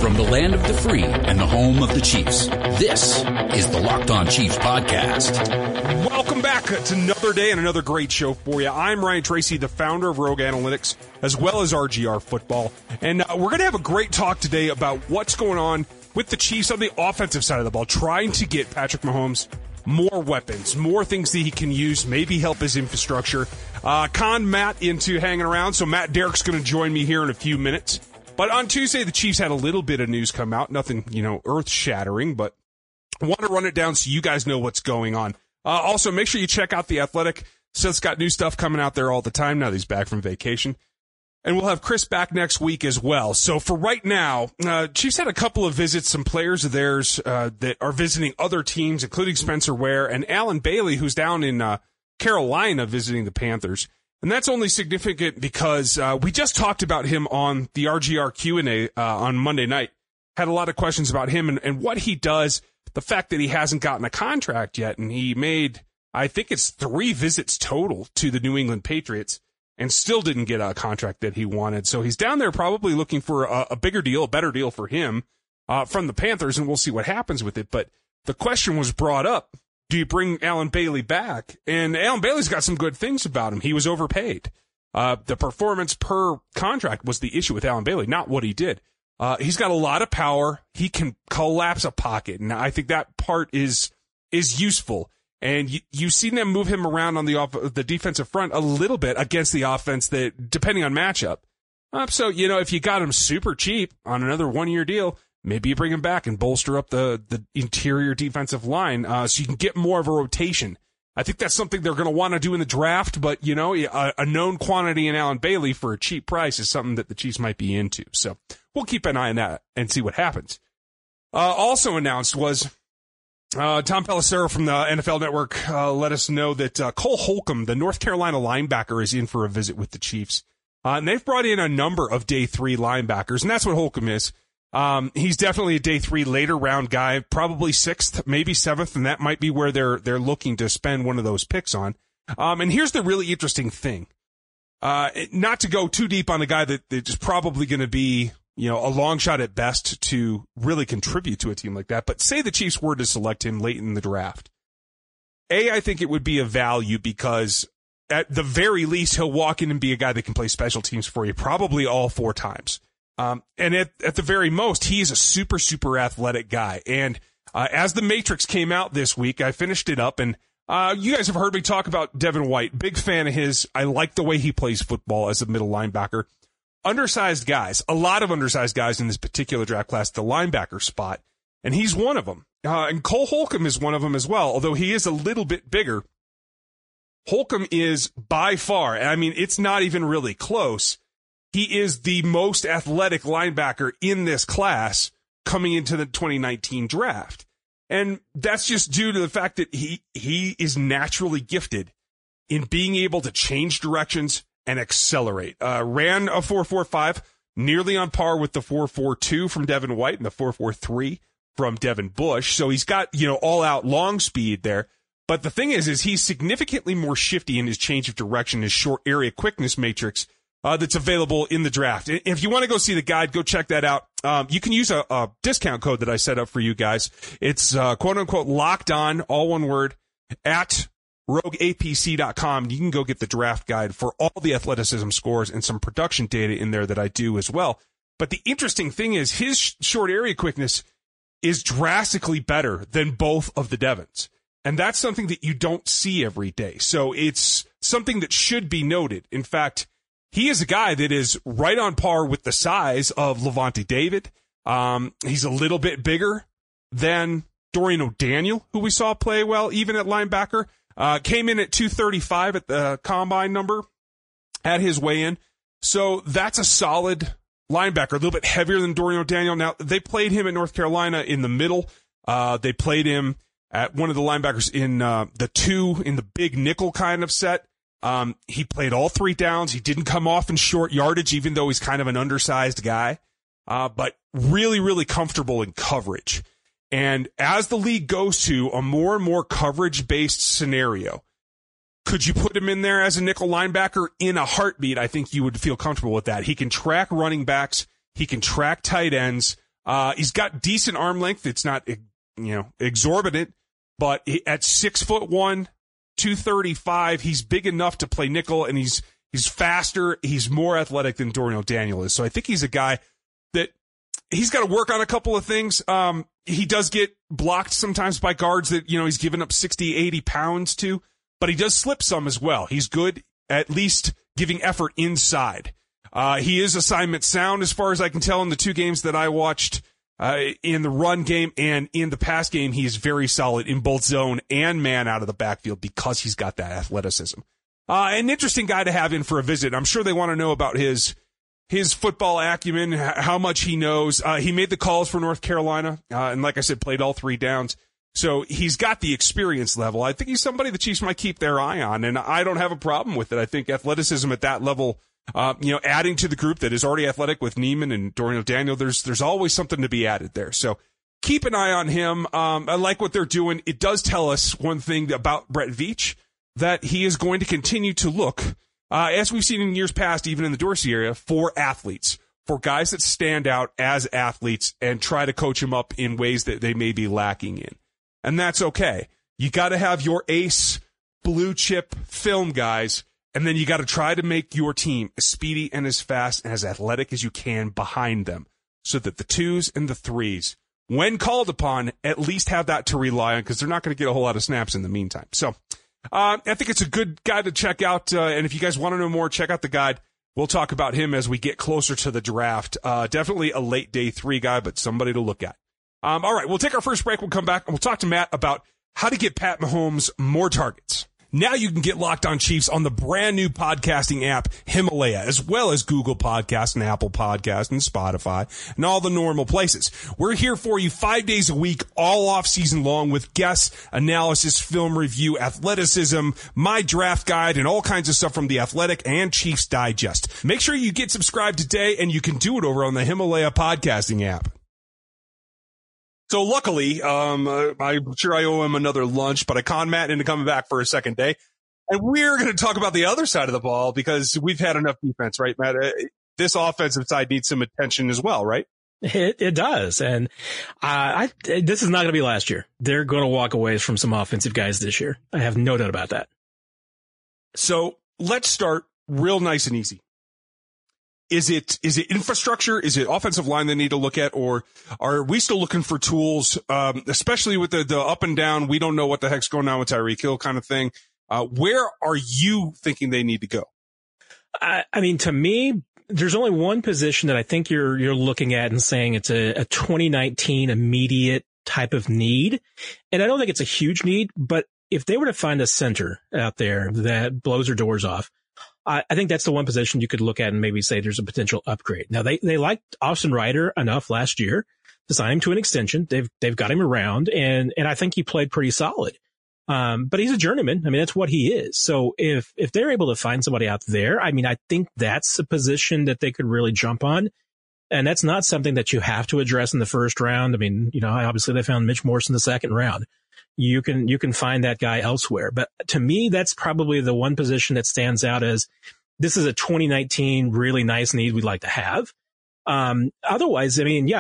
From the land of the free and the home of the Chiefs, this is the Locked On Chiefs podcast. Welcome back. It's another day and another great show for you. I'm Ryan Tracy, the founder of Rogue Analytics, as well as RGR Football. And we're going to have a great talk today about what's going on with the Chiefs on the offensive side of the ball, trying to get Patrick Mahomes more weapons, more things that he can use, maybe help his infrastructure. Con Matt into hanging around, so Matt Derrick's going to join me here in a few minutes. But on Tuesday, the Chiefs had a little bit of news come out. Nothing, earth-shattering, but I want to run it down so you guys know what's going on. Also, make sure you check out The Athletic. Seth's got new stuff coming out there all the time now that he's back from vacation. And we'll have Chris back next week as well. So for right now, Chiefs had a couple of visits, some players of theirs that are visiting other teams, including Spencer Ware and Alan Bailey, who's down in Carolina visiting the Panthers. And that's only significant because we just talked about him on the RGR Q&A on Monday night. Had a lot of questions about him and what he does, the fact that he hasn't gotten a contract yet, and he made, I think it's 3 visits total to the New England Patriots and still didn't get a contract that he wanted. So he's down there probably looking for a bigger deal, a better deal for him from the Panthers, and we'll see what happens with it. But the question was brought up, do you bring Alan Bailey back? And Alan Bailey's got some good things about him. He was overpaid. The performance per contract was the issue with Alan Bailey, not what he did. He's got a lot of power. He can collapse a pocket, and I think that part is useful. And you've seen them move him around on the defensive front a little bit against the offense, that depending on matchup. So, if you got him super cheap on another 1-year deal, maybe you bring him back and bolster up the interior defensive line so you can get more of a rotation. I think that's something they're going to want to do in the draft, but, a known quantity in Alan Bailey for a cheap price is something that the Chiefs might be into. So we'll keep an eye on that and see what happens. Also announced was Tom Pelissero from the NFL Network let us know that Cole Holcomb, the North Carolina linebacker, is in for a visit with the Chiefs. And they've brought in a number of day 3 linebackers, and that's what Holcomb is. He's definitely a day 3 later round guy, probably 6th, maybe 7th, and that might be where they're looking to spend one of those picks on. And here's the really interesting thing. Not to go too deep on a guy that is probably going to be, a long shot at best to really contribute to a team like that, but say the Chiefs were to select him late in the draft. I think it would be a value because at the very least, he'll walk in and be a guy that can play special teams for you probably all 4 times. And at the very most, he is a super, super athletic guy. And as the Matrix came out this week, I finished it up, and you guys have heard me talk about Devin White. Big fan of his. I like the way he plays football as a middle linebacker. Undersized guys, a lot of undersized guys in this particular draft class, the linebacker spot, and he's one of them. And Cole Holcomb is one of them as well, although he is a little bit bigger. Holcomb is by far, it's not even really close, he is the most athletic linebacker in this class coming into the 2019 draft. And that's just due to the fact that he is naturally gifted in being able to change directions and accelerate. Ran a 4.45, nearly on par with the 4.42 from Devin White and the 4.43 from Devin Bush. So he's got, all-out long speed there. But the thing is he's significantly more shifty in his change of direction, his short area quickness matrix that's available in the draft. If you want to go see the guide, go check that out. You can use a discount code that I set up for you guys. It's quote-unquote locked on, all one word, at rogueapc.com. You can go get the draft guide for all the athleticism scores and some production data in there that I do as well. But the interesting thing is his short area quickness is drastically better than both of the Devons. And that's something that you don't see every day. So it's something that should be noted. In fact, he is a guy that is right on par with the size of Levante David. He's a little bit bigger than Dorian O'Daniel, who we saw play well, even at linebacker. Came in at 235 at the combine number at his weigh-in. So that's a solid linebacker, a little bit heavier than Dorian O'Daniel. Now, they played him at North Carolina in the middle. They played him at one of the linebackers in the 2 in the big nickel kind of set. He played all 3 downs. He didn't come off in short yardage, even though he's kind of an undersized guy, but really, really comfortable in coverage. And as the league goes to a more and more coverage-based scenario, could you put him in there as a nickel linebacker in a heartbeat? I think you would feel comfortable with that. He can track running backs. He can track tight ends. He's got decent arm length. It's not, exorbitant, but at 6'1", 235, he's big enough to play nickel, and he's faster. He's more athletic than Dorian Daniel is. So I think he's a guy that he's got to work on a couple of things. He does get blocked sometimes by guards that, he's given up 60, 80 pounds to, but he does slip some as well. He's good at least giving effort inside. He is assignment sound as far as I can tell in the 2 games that I watched. In the run game and in the pass game, he is very solid in both zone and man out of the backfield because he's got that athleticism. An interesting guy to have in for a visit. I'm sure they want to know about his football acumen, how much he knows. He made the calls for North Carolina, and like I said, played all 3 downs. So he's got the experience level. I think he's somebody the Chiefs might keep their eye on, and I don't have a problem with it. I think athleticism at that level, adding to the group that is already athletic with Neiman and Dorian Daniel, there's always something to be added there. So keep an eye on him. I like what they're doing. It does tell us one thing about Brett Veach, that he is going to continue to look, as we've seen in years past, even in the Dorsey area, for athletes, for guys that stand out as athletes and try to coach them up in ways that they may be lacking in. And that's okay. You got to have your ace blue chip film guys, and then you got to try to make your team as speedy and as fast and as athletic as you can behind them so that the 2s and the 3s, when called upon, at least have that to rely on because they're not going to get a whole lot of snaps in the meantime. So I think it's a good guy to check out. And if you guys want to know more, check out the guide. We'll talk about him as we get closer to the draft. Definitely a late day 3 guy, but somebody to look at. All right, we'll take our first break. We'll come back and we'll talk to Matt about how to get Pat Mahomes more targets. Now you can get Locked On Chiefs on the brand new podcasting app, Himalaya, as well as Google Podcasts and Apple Podcasts and Spotify and all the normal places. We're here for you 5 days a week, all off season long with guests, analysis, film review, athleticism, my draft guide, and all kinds of stuff from The Athletic and Chiefs Digest. Make sure you get subscribed today, and you can do it over on the Himalaya podcasting app. So luckily, I'm sure I owe him another lunch, but I conned Matt into coming back for a second day. And we're going to talk about the other side of the ball because we've had enough defense, right, Matt? This offensive side needs some attention as well, right? It does. And this is not going to be last year. They're going to walk away from some offensive guys this year. I have no doubt about that. So let's start real nice and easy. Is it infrastructure? Is it offensive line they need to look at? Or are we still looking for tools, especially with the up and down, we don't know what the heck's going on with Tyreek Hill kind of thing? Where are you thinking they need to go? I mean, to me, there's only one position that I think you're looking at and saying it's a 2019 immediate type of need. And I don't think it's a huge need, but if they were to find a center out there that blows their doors off, I think that's the one position you could look at and maybe say there's a potential upgrade. Now they liked Austin Ryder enough last year to sign him to an extension. They've got him around and I think he played pretty solid. But he's a journeyman. I mean, that's what he is. So if they're able to find somebody out there, I mean, I think that's a position that they could really jump on. And that's not something that you have to address in the first round. I mean, obviously they found Mitch Morse in the second round. You can find that guy elsewhere. But to me, that's probably the one position that stands out as this is a 2019 really nice need we'd like to have. Otherwise,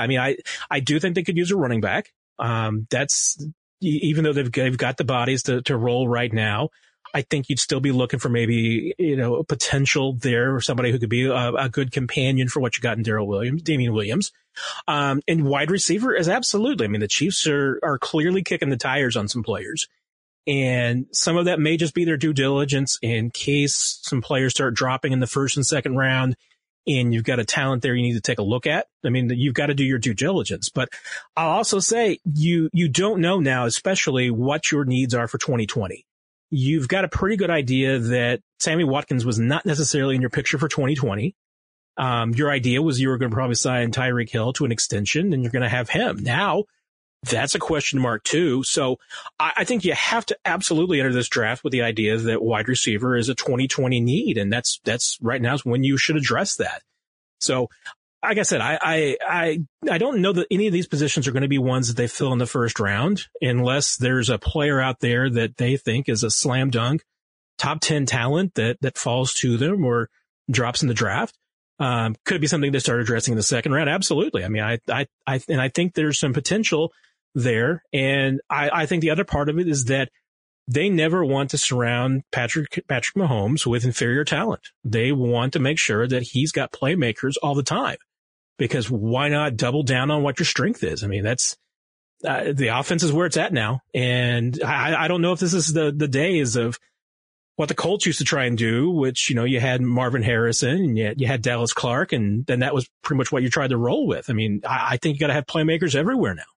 I do think they could use a running back. That's even though they've got the bodies to roll right now. I think you'd still be looking for maybe, a potential there or somebody who could be a good companion for what you got in Damian Williams. And wide receiver is absolutely. I mean, the Chiefs are clearly kicking the tires on some players. And some of that may just be their due diligence in case some players start dropping in the first and second round and you've got a talent there you need to take a look at. I mean, you've got to do your due diligence. But I'll also say you don't know now, especially what your needs are for 2020. You've got a pretty good idea that Sammy Watkins was not necessarily in your picture for 2020. Your idea was you were going to probably sign Tyreek Hill to an extension and you're going to have him. Now, that's a question mark too. So I think you have to absolutely enter this draft with the idea that wide receiver is a 2020 need. And that's right now is when you should address that. So like I said, I don't know that any of these positions are going to be ones that they fill in the first round unless there's a player out there that they think is a slam dunk top 10 talent that falls to them or drops in the draft. Could be something to start addressing in the second round. Absolutely. I mean, I think there's some potential there. And I think the other part of it is that they never want to surround Patrick Mahomes with inferior talent. They want to make sure that he's got playmakers all the time, because why not double down on what your strength is? I mean, that's the offense is where it's at now. And I don't know if this is the days of what the Colts used to try and do, which, you had Marvin Harrison and you had Dallas Clark, and then that was pretty much what you tried to roll with. I mean, I think you got to have playmakers everywhere now.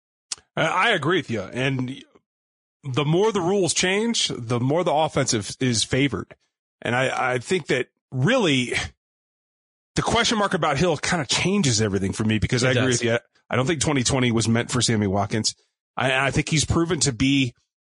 I agree with you. And the more the rules change, the more the offensive is favored. And I think that really the question mark about Hill kind of changes everything for me, because I agree with you. I don't think 2020 was meant for Sammy Watkins. I think he's proven to be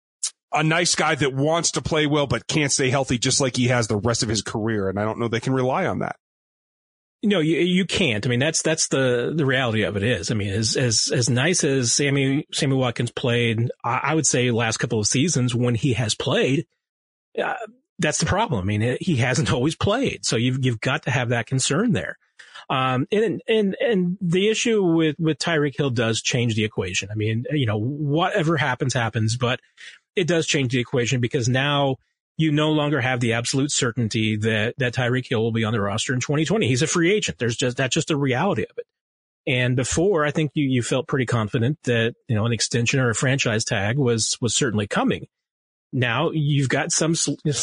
a nice guy that wants to play well but can't stay healthy, just like he has the rest of his career. And I don't know they can rely on that. No, you can't. I mean, that's the reality of it is. I mean, as nice as Sammy Watkins played, I would say last couple of seasons when he has played, that's the problem. I mean, he hasn't always played. So you've got to have that concern there. And the issue with Tyreek Hill does change the equation. I mean, whatever happens, but it does change the equation, because now you no longer have the absolute certainty that Tyreek Hill will be on the roster in 2020. He's a free agent. That's just the reality of it. And before, I think you felt pretty confident that, an extension or a franchise tag was certainly coming. Now you've got some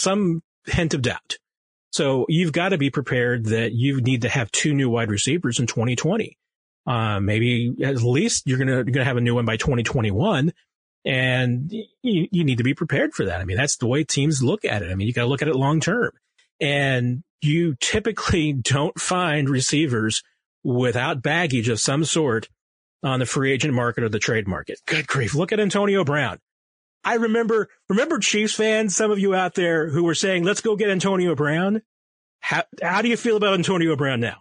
hint of doubt. So you've got to be prepared that you need to have 2 new wide receivers in 2020. Maybe at least you're going to have a new one by 2021. And you need to be prepared for that. I mean, that's the way teams look at it. I mean, you got to look at it long term. And you typically don't find receivers without baggage of some sort on the free agent market or the trade market. Good grief. Look at Antonio Brown. I remember Chiefs fans, some of you out there who were saying, let's go get Antonio Brown. How do you feel about Antonio Brown now?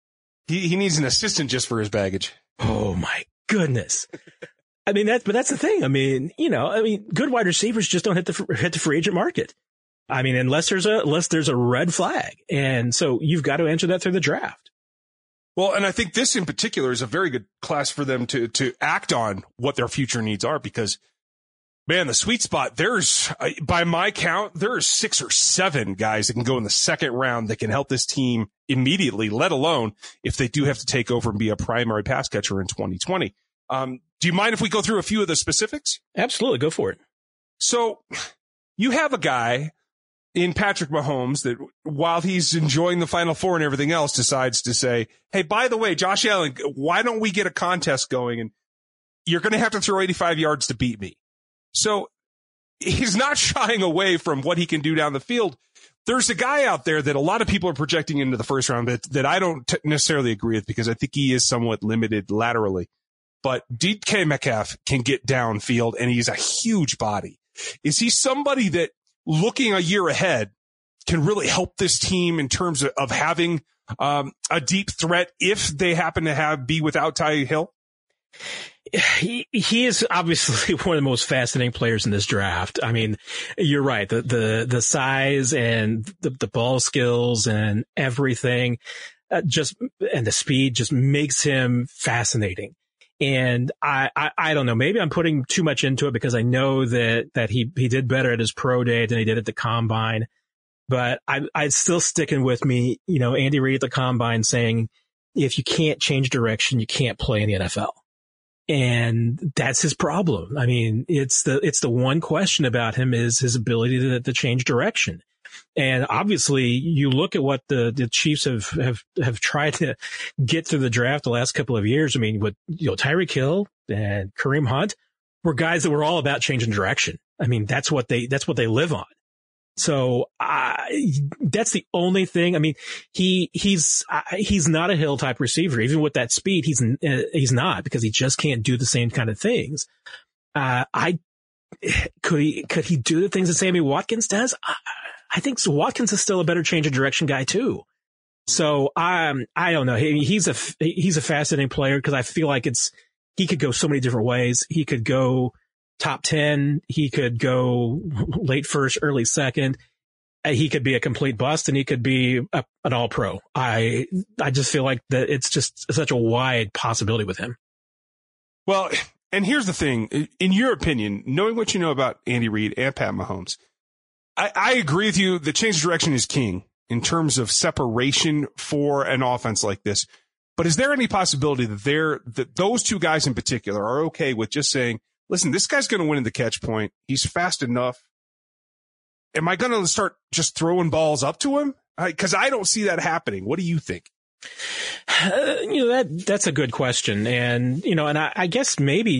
He needs an assistant just for his baggage. Oh my goodness. I mean, that's the thing. I mean, good wide receivers just don't hit the free agent market. I mean, unless there's a red flag. And so you've got to answer that through the draft. Well, and I think this in particular is a very good class for them to act on what their future needs are, because, man, the sweet spot, there's, by my count, there are 6 or 7 guys that can go in the second round that can help this team immediately, let alone if they do have to take over and be a primary pass catcher in 2020. Do you mind if we go through a few of the specifics? Absolutely. Go for it. So you have a guy in Patrick Mahomes that, while he's enjoying the Final Four and everything else, decides to say, hey, by the way, Josh Allen, why don't we get a contest going? And you're going to have to throw 85 yards to beat me. So he's not shying away from what he can do down the field. There's a guy out there that a lot of people are projecting into the first round that I don't necessarily agree with, because I think he is somewhat limited laterally. But DK Metcalf can get downfield, and he's a huge body. Is he somebody that, looking a year ahead, can really help this team in terms of having a deep threat if they happen to be without Tyreek Hill? He is obviously one of the most fascinating players in this draft. I mean, you're right. The size and the ball skills and everything, and the speed just makes him fascinating. And I don't know, maybe I'm putting too much into it, because I know that he did better at his pro day than he did at the combine. But I'm still sticking with me, Andy Reid at the combine saying, if you can't change direction, you can't play in the NFL. And that's his problem. I mean, it's the one question about him is his ability to change direction. And obviously you look at what the Chiefs have tried to get through the draft the last couple of years. I mean, with, Tyreek Hill and Kareem Hunt were guys that were all about changing direction. I mean, that's what they live on. So, that's the only thing. I mean, he's not a Hill type receiver. Even with that speed, he's not, because he just can't do the same kind of things. Could he do the things that Sammy Watkins does? I think so. Watkins is still a better change of direction guy too. So I don't know. He's a fascinating player, because I feel like he could go so many different ways. He could go top 10. He could go late first, early second. he could be a complete bust and he could be an all pro. I just feel like that it's just such a wide possibility with him. Well, and here's the thing, in your opinion, knowing what you know about Andy Reid and Pat Mahomes, I agree with you. The change of direction is king in terms of separation for an offense like this. But is there any possibility that those two guys in particular are okay with just saying, listen, this guy's going to win in the catch point. He's fast enough. Am I going to start just throwing balls up to him? Because I don't see that happening. What do you think? That's a good question. And, and I guess maybe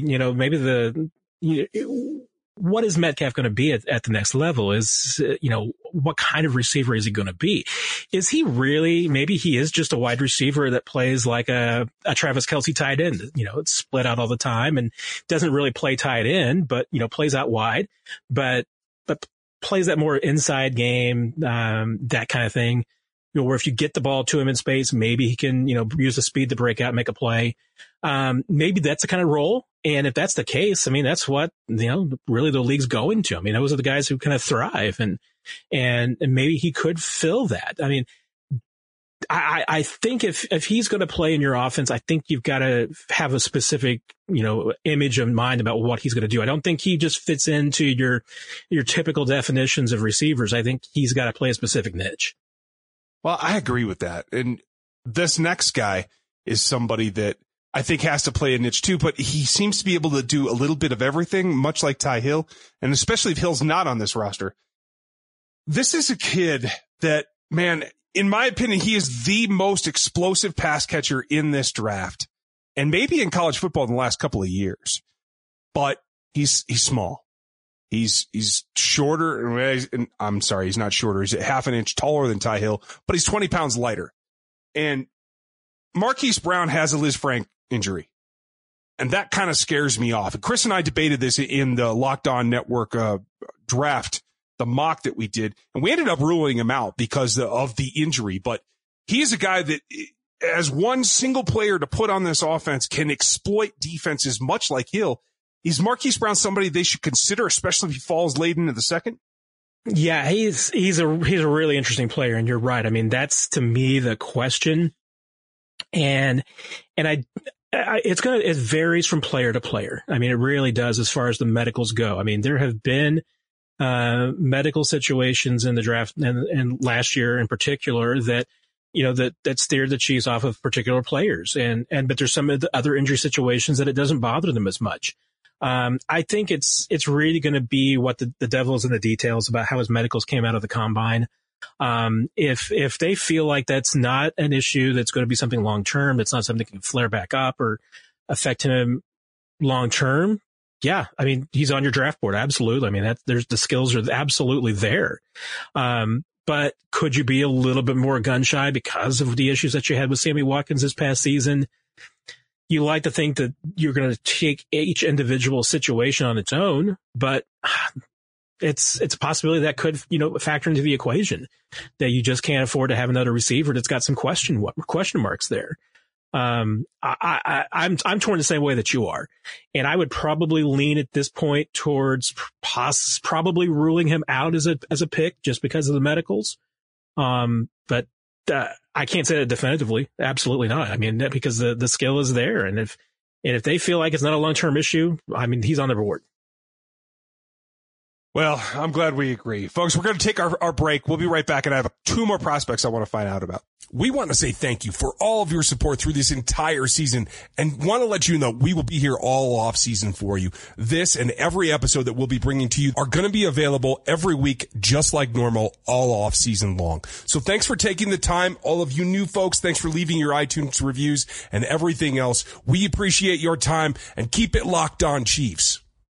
what is Metcalf going to be at the next level is, what kind of receiver is he going to be? Is he really, maybe he is just a wide receiver that plays like a Travis Kelce tight end, it's split out all the time and doesn't really play tight end, but, plays out wide, but plays that more inside game, that kind of thing, where if you get the ball to him in space, maybe he can, use the speed to break out and make a play. Maybe that's the kind of role. And if that's the case, I mean, that's what, really the league's going to. I mean, those are the guys who kind of thrive and maybe he could fill that. I mean, I think if he's going to play in your offense, I think you've got to have a specific, image of mind about what he's going to do. I don't think he just fits into your typical definitions of receivers. I think he's got to play a specific niche. Well, I agree with that. And this next guy is somebody that I think has to play a niche too, but he seems to be able to do a little bit of everything, much like Ty Hill, and especially if Hill's not on this roster. This is a kid that, man, in my opinion, he is the most explosive pass catcher in this draft, and maybe in college football in the last couple of years. But he's small. He's shorter, and I'm sorry, he's not shorter. He's a half an inch taller than Ty Hill, but he's 20 pounds lighter. And Marquise Brown has a Liz Frank injury, and that kind of scares me off. And Chris and I debated this in the Locked On Network draft, the mock that we did, and we ended up ruling him out because of the injury. But he is a guy that, as one single player to put on this offense, can exploit defenses much like Hill. Is Marquise Brown somebody they should consider, especially if he falls late into the second? Yeah, he's a really interesting player, and you're right. I mean, that's to me the question. And it varies from player to player. I mean, it really does as far as the medicals go. I mean, there have been medical situations in the draft and last year in particular that, that steered the Chiefs off of particular players. But there's some of the other injury situations that it doesn't bother them as much. I think it's really going to be what the devil's in the details about how his medicals came out of the combine. If they feel like that's not an issue, that's going to be something long term, that's not something that can flare back up or affect him long term. Yeah. I mean, he's on your draft board. Absolutely. I mean, the skills are absolutely there. But could you be a little bit more gun shy because of the issues that you had with Sammy Watkins this past season? You like to think that you're going to take each individual situation on its own, but it's a possibility that could, factor into the equation, that you just can't afford to have another receiver that's got some question marks there. I'm torn the same way that you are, and I would probably lean at this point towards probably ruling him out as a pick just because of the medicals. But I can't say that definitively. Absolutely not. I mean, because the skill is there, and if they feel like it's not a long-term issue, I mean, he's on the board. Well, I'm glad we agree. Folks, we're going to take our break. We'll be right back, and I have 2 more prospects I want to find out about. We want to say thank you for all of your support through this entire season, and want to let you know we will be here all off season for you. This and every episode that we'll be bringing to you are going to be available every week, just like normal, all off season long. So thanks for taking the time. All of you new folks, thanks for leaving your iTunes reviews and everything else. We appreciate your time, and keep it locked on, Chiefs.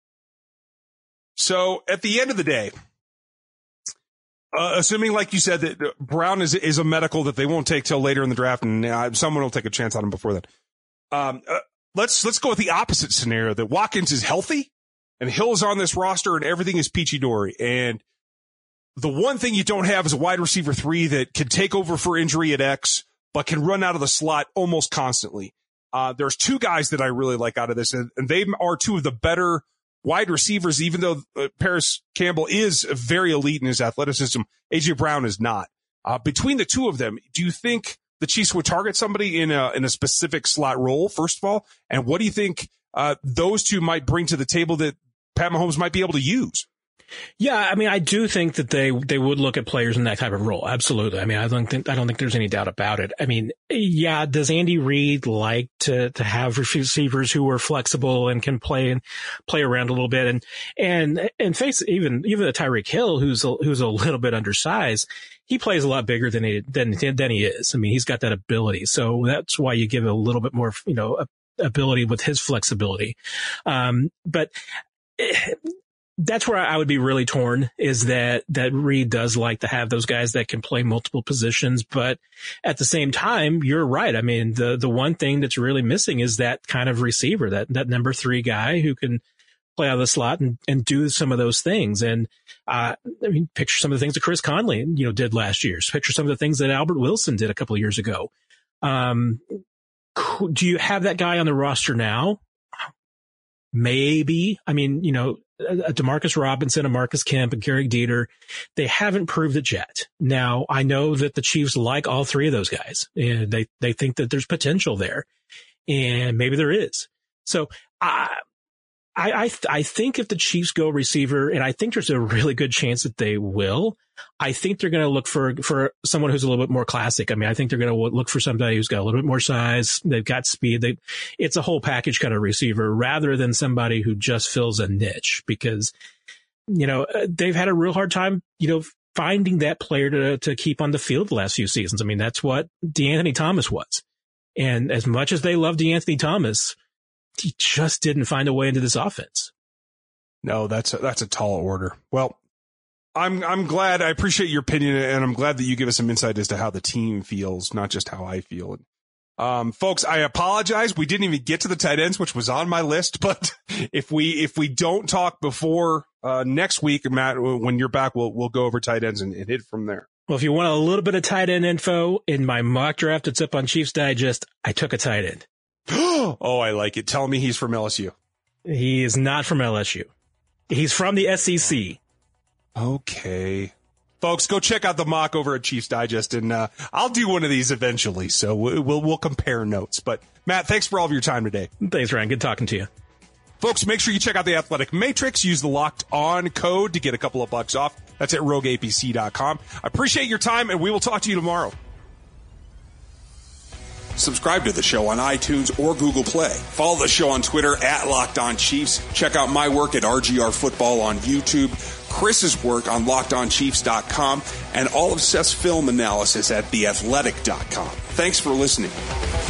So at the end of the day, assuming, like you said, that Brown is a medical that they won't take till later in the draft, and someone will take a chance on him before then. Let's go with the opposite scenario, that Watkins is healthy and Hill is on this roster and everything is peachy dory. And the one thing you don't have is a wide receiver 3 that can take over for injury at X, but can run out of the slot almost constantly. There's 2 guys that I really like out of this, and they are 2 of the better wide receivers, even though Paris Campbell is very elite in his athleticism, A.J. Brown is not. Between the two of them, do you think the Chiefs would target somebody in a specific slot role, first of all? And what do you think those two might bring to the table that Pat Mahomes might be able to use? Yeah, I mean, I do think that they would look at players in that type of role. Absolutely. I mean, I don't think there's any doubt about it. I mean, yeah, does Andy Reid like to have receivers who are flexible and can play around a little bit and face even a Tyreek Hill who's a little bit undersized. He plays a lot bigger than he is. I mean, he's got that ability. So that's why you give a little bit more, ability with his flexibility. But that's where I would be really torn, is that Reid does like to have those guys that can play multiple positions. But at the same time, you're right. I mean, the one thing that's really missing is that kind of receiver, that number 3 guy who can play out of the slot and do some of those things. And, I mean, picture some of the things that Chris Conley, did last year. Picture some of the things that Albert Wilson did a couple of years ago. Do you have that guy on the roster now? Maybe. I mean, DeMarcus Robinson, and Marcus Kemp, and Gary Dieter, they haven't proved it yet. Now, I know that the Chiefs like all 3 of those guys, and they think that there's potential there, and maybe there is. So I think if the Chiefs go receiver, and I think there's a really good chance that they will, I think they're going to look for someone who's a little bit more classic. I mean, I think they're going to look for somebody who's got a little bit more size. They've got speed. It's a whole package kind of receiver rather than somebody who just fills a niche, because, they've had a real hard time, finding that player to keep on the field the last few seasons. I mean, that's what DeAnthony Thomas was. And as much as they love DeAnthony Thomas, he just didn't find a way into this offense. No, that's a tall order. Well, I'm glad. I appreciate your opinion, and I'm glad that you give us some insight as to how the team feels, not just how I feel. Folks, I apologize. We didn't even get to the tight ends, which was on my list. But if we don't talk before next week, Matt, when you're back, we'll go over tight ends and hit from there. Well, if you want a little bit of tight end info, in my mock draft that's up on Chiefs Digest, I took a tight end. Oh, I like it. Tell me he's from LSU. He is not from LSU. He's from the SEC. Okay. Folks, go check out the mock over at Chiefs Digest, and I'll do one of these eventually, so we'll compare notes. But, Matt, thanks for all of your time today. Thanks, Ryan. Good talking to you. Folks, make sure you check out the Athletic Matrix. Use the Locked On code to get a couple of bucks off. That's at rogueapc.com. I appreciate your time, and we will talk to you tomorrow. Subscribe to the show on iTunes or Google Play. Follow the show on Twitter at Locked On Chiefs. Check out my work at RGR Football on YouTube, Chris's work on LockedOnChiefs.com, and all of Seth's film analysis at TheAthletic.com. Thanks for listening.